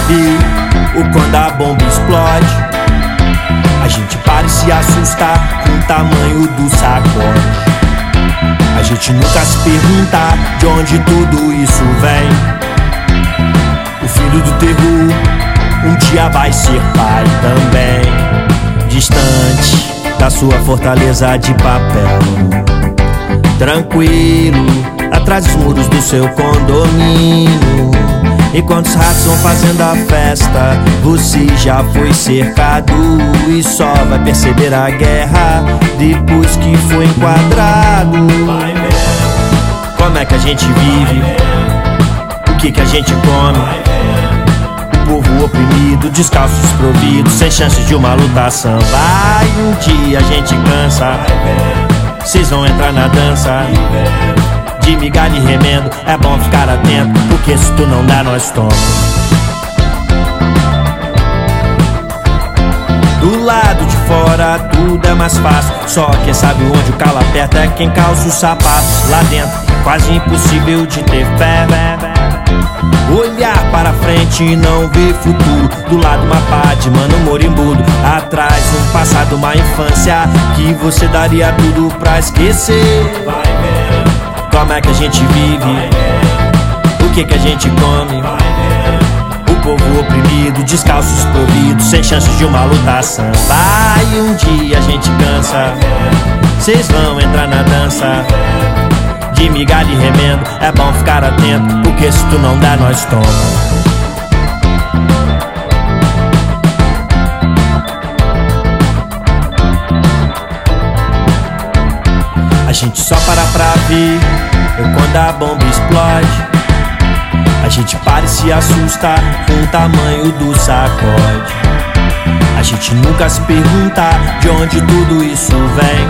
viu o quando a bomba explode, a gente para e se assusta com o tamanho do sacode. A gente nunca se pergunta de onde tudo isso vem. O filho do terror um dia vai ser pai também. Distante da sua fortaleza de papel, tranquilo, atrás dos muros do seu condomínio. Enquanto os ratos vão fazendo a festa, você já foi cercado e só vai perceber a guerra depois que foi enquadrado. Como é que a gente vive? O que a gente come? O povo oprimido, descalço, desprovido, sem chances de uma lutação. Vai, um dia a gente cansa, vocês vão entrar na dança de migalha e remendo. É bom ficar atento, porque se tu não dá, nós toma. Do lado de fora tudo é mais fácil, só quem sabe onde o calo aperta é quem calça os sapatos. Lá dentro, quase impossível de ter fé. Olhar para frente e não ver futuro. Do lado uma pá de mano morimbudo, atrás um passado, uma infância que você daria tudo pra esquecer. Como é que a gente vive? O que a gente come? O povo oprimido, descalço, desprovido, sem chances de uma lutação. Vai, um dia a gente cansa, vocês vão entrar na dança de migalha e remendo. É bom ficar atento, porque se tu não dá, nós toma. A gente só para pra ver quando a bomba explode. A gente para e se assusta com o tamanho do sacode. A gente nunca se pergunta de onde tudo isso vem.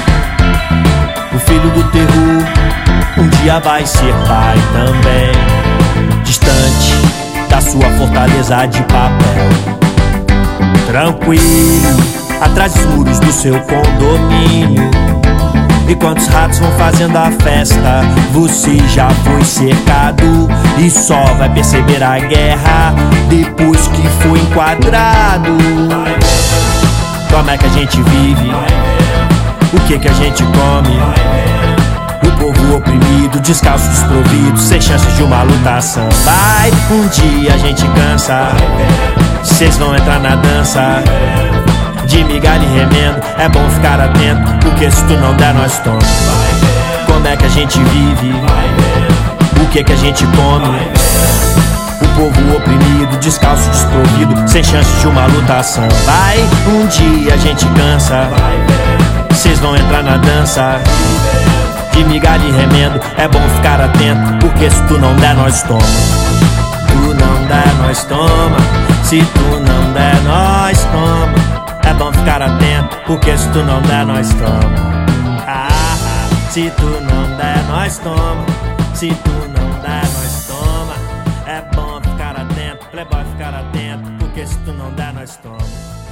O filho do terror um dia vai ser pai também. Distante da sua fortaleza de papel, tranquilo, atrás dos muros do seu condomínio. Enquanto os ratos vão fazendo a festa, você já foi cercado e só vai perceber a guerra depois que foi enquadrado. Como é que a gente vive? O que a gente come? O povo oprimido, descalço, desprovido, sem chances de uma lutação. Vai, um dia a gente cansa, vocês vão entrar na dança de migalha e remendo. É bom ficar atento, porque se tu não der, nós toma. Como é que a gente vive? O que a gente come? O povo oprimido, descalço, desprovido, sem chances de uma lutação. Vai, um dia a gente cansa, vocês vão entrar na dança de migalha e remendo. É bom ficar atento, porque se tu não der, nós toma. Tu não der, nós toma. Se tu não der, nós toma. É bom ficar atento, porque se tu não der, nós toma. Se tu não der, nós toma. Se tu não der, nós toma. É bom ficar atento, playboy, ficar atento, porque se tu não der, nós toma.